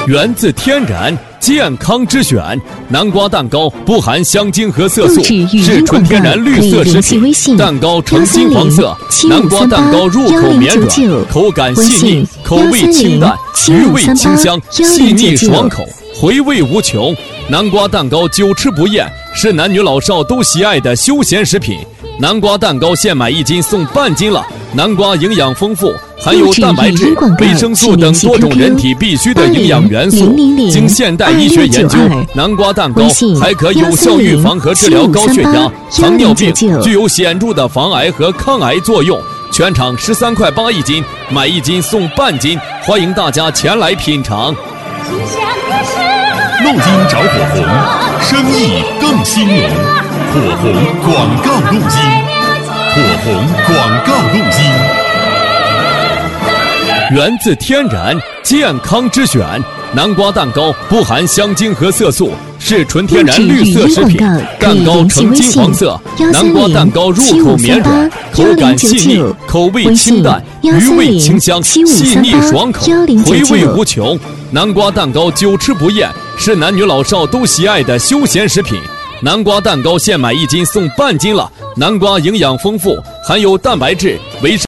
源自天然，健康之选。南瓜蛋糕不含香精和色素，是纯天然绿色食品。蛋糕呈金黄色，南瓜蛋糕入口绵软，口感细腻，口味清淡，余味清香，细腻爽口，回味无穷。南瓜蛋糕久吃不厌，是男女老少都喜爱的休闲食品。南瓜蛋糕现买1斤送半斤了。南瓜营养丰富，含有蛋白质、维生素等多种人体必需的营养元素。经现代医学研究，南瓜蛋糕还可有效预防和治疗高血压、糖尿病，具有显著的防癌和抗癌作用。全场13块8一斤，买1斤送半斤，欢迎大家前来品尝。 录音找火红，生意更兴隆。火红广告录音，火红广告录音。 源自天然，健康之选。南瓜蛋糕不含香精和色素，是纯天然绿色食品。蛋糕呈金黄色，南瓜蛋糕入口绵软，口感细腻，口味清淡，余味清香，细腻爽口，回味无穷。南瓜蛋糕久吃不厌，是男女老少都喜爱的休闲食品。南瓜蛋糕现买1斤送半斤了。南瓜营养丰富，含有蛋白质、维生